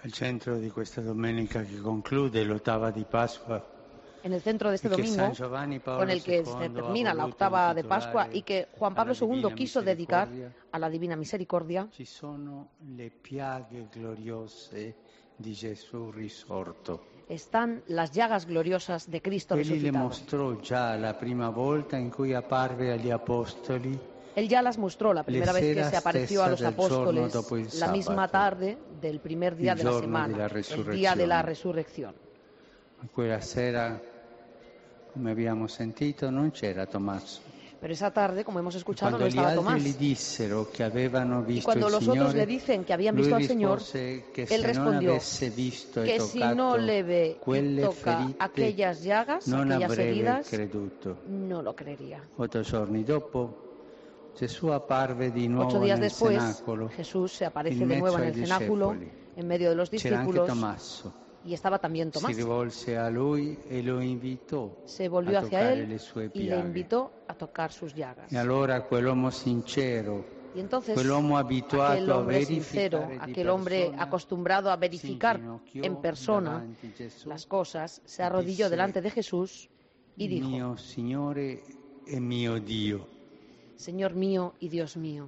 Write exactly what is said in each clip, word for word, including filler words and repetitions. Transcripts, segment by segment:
Al centro di questa domenica che conclude l'ottava di Pasqua, en el centro de este domingo, con el que se termina la octava de Pascua y que Juan Pablo segundo quiso dedicar a la Divina Misericordia, ci sono le piaghe gloriose di Gesù risorto. Están las llagas gloriosas de Cristo Egli le resucitado. mostrò già la prima volta in cui apparve agli apostoli. Él ya las mostró la primera vez que se apareció a los stessa del giorno apóstoles dopo il la misma sabato, tarde del primer día il de la giorno semana, della el día resurrezione. de la resurrección. Quella sera, come abbiamo sentito, non c'era Tommaso. Pero esa tarde, como hemos escuchado, no Cuando gli estaba altri Tomás. gli dissero che avevano Y visto cuando il los otros Signore, le dicen que habían lui visto al Señor, rispose che él se non respondió avesse visto e que si toccato no le ve y quelle toca ferite, aquellas llagas, non aquellas avrebbe heridas, creduto. no lo creería. Otto giorni dopo, Gesù apparve di nuovo Ocho días nel después, cenacolo, Jesús se aparece in de nuevo mezzo en ai el cenáculo, discepoli. en medio de los C'era anche discípulos, Tommaso. y estaba también Si Tomás. rivolse a lui e lo invitò Se volvió a hacia toccare él le sue y le piaghe. invitó a tocar sus llagas. E allora quell'uomo sincero, Y entonces, quell'uomo abituato aquel a hombre verificare sincero, di aquel hombre persona, acostumbrado a verificar si inginocchiò en persona davanti Gesù, las cosas, se arrodilló disse, delante de Jesús y dijo: mio Signore e mio Dio. Señor mío y Dios mío.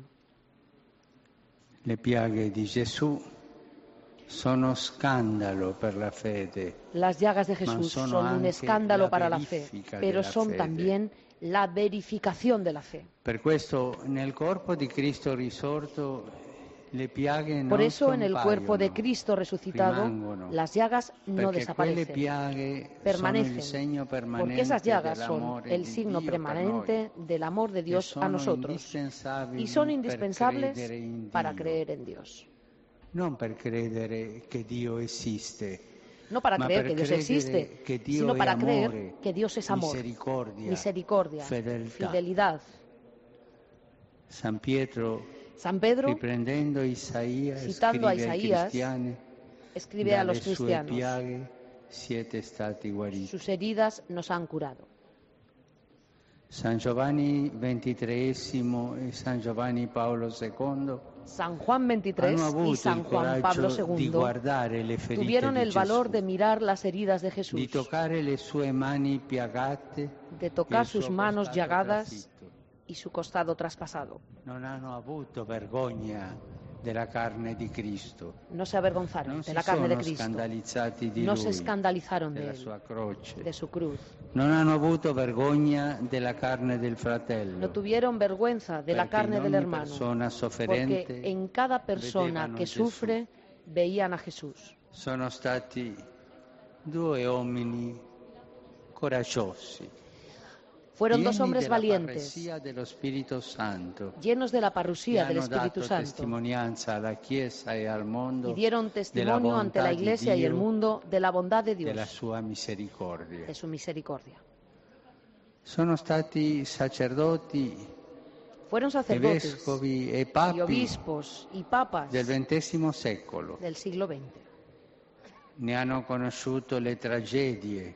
Le piaghe di Gesù sono scandalo per la fede. Las llagas de Ma Jesús sono son un anche escándalo la para la fe, verifica pero della son fede. también la verificación de la fe. Per questo nel corpo di Cristo risorto le piaghe Por non eso en el cuerpo de scompaiono, Cristo resucitado rimangono, las llagas no perché quelle desaparecen, piaghe sono il permanecen, segno permanente porque esas llagas son dell'amore el di signo Dio per permanente noi, del amor de e Dios a sono nosotros indispensabili y son per indispensables credere in para Dio. creer en Dios. Non per credere che Dio esiste, No para ma creer per que Dios credere existe, che Dio sino è para amore, creer que Dios es amor, misericordia, misericordia, fedeltà. fidelidad. San Pietro, San Pedro, riprendendo Isaia, citando a scrive ai Isaías, cristiani, escribe a los dalle sue cristianos: piaghe siete stati guariti. sus heridas nos han curado. San Giovanni ventitreesimo e San Giovanni Paolo secondo San Juan hanno veintitrés y avuto San il Juan Pablo coraggio di segundo guardare le ferite tuvieron di el valor Gesù, de mirar las heridas de di Jesús, toccare le sue mani piagate de e tocar il sus suo manos costato llagadas trafitto. y su costado traspasado. Non hanno avuto vergogna della carne di Cristo. No se avergonzaron Non de si la carne de sono Cristo, scandalizzati di no Lui, se escandalizaron de della él, sua croce. de su cruz. Non hanno avuto vergogna della carne del No fratello, tuvieron vergüenza de la perché carne in del ogni hermano, persona sofferente porque en cada persona vedevano que Gesù. sufre veían a Jesús. Sono stati due uomini coraggiosi, Fueron dos pieni hombres della valientes, parresia dello Spirito Santo, llenos de la che parusía del hanno Espíritu dato Santo, testimonianza alla Chiesa e al mondo y dieron della testimonio ante la bontà di Iglesia y el Dio, mundo de la bondad de della Dios, sua misericordia. de su misericordia. Sono stati sacerdoti Fueron e sacerdotes vescovi e y papi obispos y papas del ventesimo secolo. del siglo veinte. Ne hanno conosciuto le tragedie,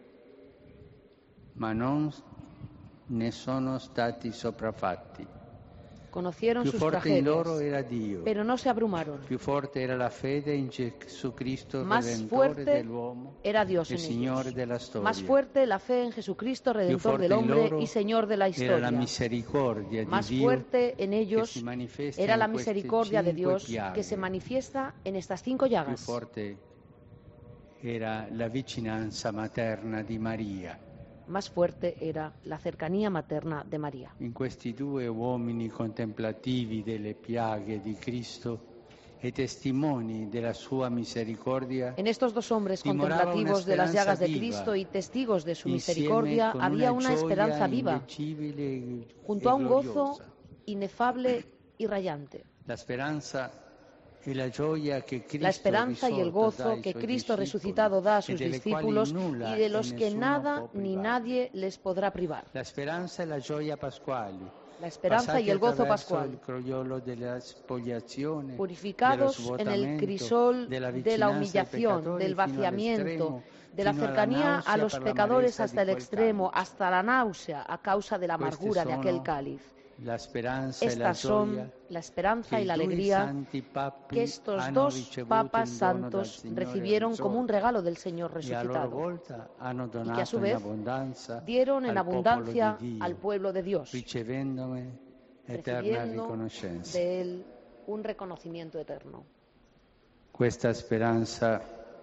ma non ne sono stati sopraffatti. Conocieron Più sus forte in loro tragedias, era Dio, pero no se abrumaron. più forte era la fede in Gesù Cristo, Más Redentore fuerte dell'uomo era Dios e en Signore ellos. della storia. Más fuerte la fe en Jesucristo, Più Redentor forte del in hombre loro y Señor de la era la historia. misericordia di Más Dio fuerte en che ellos si manifesta era la in queste misericordia de cinque Dios piaghe. que se manifiesta en estas cinco Più llagas. forte era la vicinanza materna di Maria. Más fuerte era la cercanía materna de María. In questi due uomini contemplativi delle piaghe di Cristo e testimoni della sua misericordia, En estos dos hombres dimorava contemplativos una de las llagas de speranza Cristo viva, y testigos de su insieme misericordia, con había una una gioia esperanza viva, indicibile e junto a un gozo gloriosa. inefable y rayante. La speranza e la gioia che Cristo La esperanza y el risorto dà gozo ai que suoi Cristo discepoli, resucitado da a e sus delle quali discípulos nulla y de e los que nessuno nada può ni privare. nadie les podrá privar. La speranza e la gioia pasquali, La esperanza y passati el gozo attraverso pascual, il croiolo della spogliazione, dello purificados en el svuotamento, crisol della de la vicinanza ai humillación, peccatori del fino vaciamiento, all'estremo, de la fino alla cercanía nausea a los per la pecadores amarezza hasta di el quel extremo, cálice. hasta la náusea a causa de la Queste amargura de aquel sono cáliz. Estas son la esperanza y la alegría que estos dos papas santos recibieron como un regalo del Señor resucitado y que a su vez dieron en abundancia al pueblo de Dios, recibiendo de Él un reconocimiento eterno. Questa speranza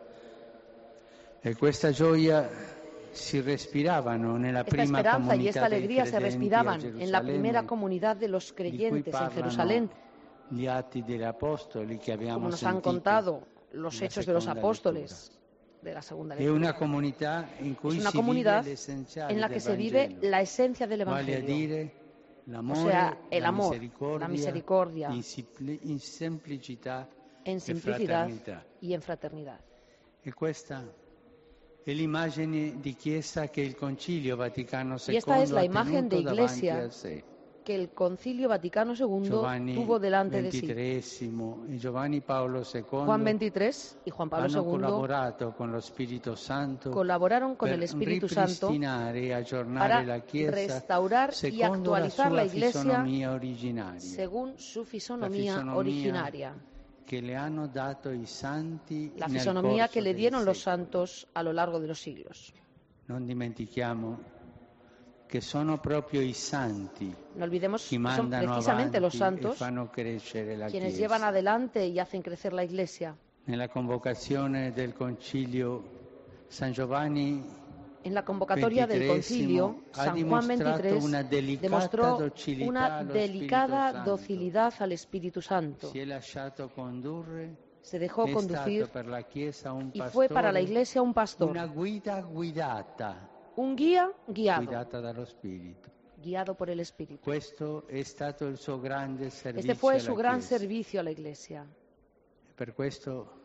e questa gioia si respiravano nella Esta prima esperanza y esta comunità dei alegría se credenti a respiraban en la primera Gerusalemme, comunidad de los di cui creyentes en Jerusalén, parlano gli atti degli apostoli che abbiamo como nos han sentito contado los nella hechos de los seconda apóstoles de la segunda lettura. È una lectura. comunità in cui Es una si comunidad vive l'essenziale en la que del se vive Vangelo, la esencia del vale a Evangelio, dire o l'amore, sea, el la amor, misericordia, la misericordia, in, simpli- in semplicità en e simplicidad fraternità. y en fraternidad. E questa è l'immagine di Chiesa che il Concilio Vaticano Y esta es secondo la ha imagen de tenuto davanti iglesia a sé. que el Concilio Vaticano segundo Giovanni tuvo delante de sí. ventitreesimo e Giovanni Paolo secondo Juan veintitrés y Juan Pablo hanno segundo collaborato con lo Spirito Santo colaboraron con per el Espíritu Santo ripristinare e aggiornare para la Chiesa restaurar y secondo la actualizar sua la Iglesia fisonomia originaria, según su la fisonomía fisonomia originaria, che le hanno dato i santi la nel fisonomía corso que le dei dieron los secoli. santos a lo largo de los siglos. Non dimentichiamo che sono proprio i santi No olvidemos che que son mandano precisamente los avanti e santos fanno crescere la quienes Chiesa. llevan adelante y hacen crecer la Iglesia. Nella convocazione del Concilio San Giovanni En la convocatoria del concilio, ha San Juan dimostrato veintitrés una delicata demostró docilità una allo delicada Spirito Santo. docilidad al Espíritu Santo. Si è lasciato condurre, Se dejó è conducir stato per la Chiesa un y pastore, fue para la Iglesia un pastor, una guida guidata, un guía guiado, guidata dallo Spirito. guiado por el Espíritu. Questo è stato il suo grande servizio Este fue alla su gran Chiesa. servicio a la Iglesia. Per questo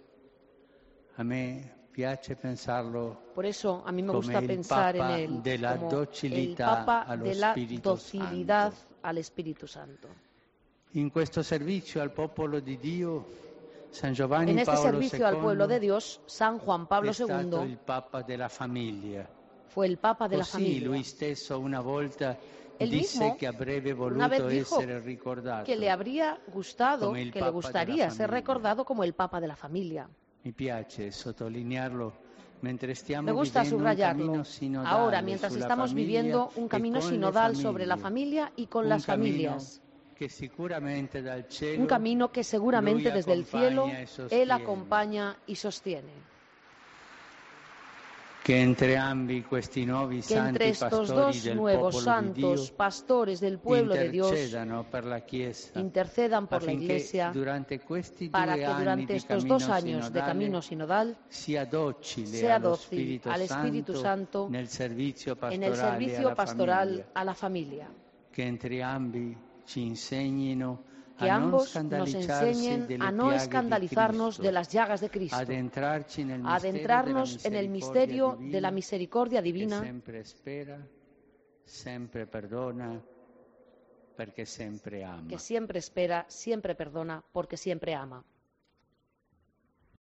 a me piace pensarlo Por eso a mí me come gusta il pensar en Papa él della como el docilità Papa allo de la Spirito docilidad Santo. al Espíritu Santo. In questo servizio al popolo di Dio, San Giovanni En este Paolo servicio al pueblo de secondo Dios, San Juan Pablo è stato segundo il Papa della famiglia. fue el Papa de la Così familia. lui stesso una volta Él disse mismo che avrebbe una vez voluto dijo essere ricordato. que le habría gustado, Como el que le Papa gustaría de la ser familia. recordado como el Papa de la familia. Mi piace sottolinearlo mentre stiamo Me gusta vivendo un subrayarlo cammino sinodale ahora, mientras sulla estamos famiglia viviendo un e camino con le sinodal sobre la famiglie. familia y con Un las cammino familias. che sicuramente dal cielo Un camino que seguramente lui desde el cielo acompagna e sostiene. Él acompaña y sostiene. Che entrambi questi nuovi Que santi entre estos pastori dos del nuevos popolo di santos, Dio pastores del pueblo de Dios, intercedano per la Chiesa intercedan por la affinché Iglesia durante questi para due que anni durante di estos cammino dos años de sinodale camino sinodal sia docile sea allo dócil Spirito al Espíritu Santo nel servizio en pastorale el servicio alla pastoral famiglia. a la familia. Che entrambi ci insegnino Que a non ambos nos scandalizzarsi enseñen delle a no piaghe escandalizarnos di de Cristo, las llagas de Cristo, ad entrarci nel a mistero adentrarnos en della el misterio misericordia de la divina, misericordia che divina, sempre spera, sempre perdona, perché sempre ama. que siempre espera, siempre perdona, porque siempre ama.